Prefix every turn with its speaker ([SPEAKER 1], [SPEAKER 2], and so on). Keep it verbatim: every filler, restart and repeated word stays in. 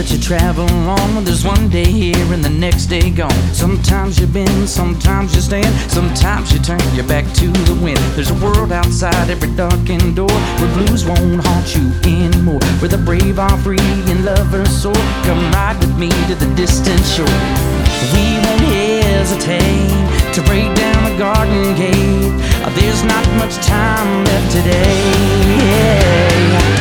[SPEAKER 1] that you travel on. There's one day here and the next day gone. Sometimes you bend, sometimes you stand, sometimes you turn your back to the wind. There's a world outside every darkened door, where blues won't haunt you anymore, where the brave are free and lovers soar. Come ride with me to the distant shore. We won't hesitate to break down the garden gate. There's not much time left today. Yeah.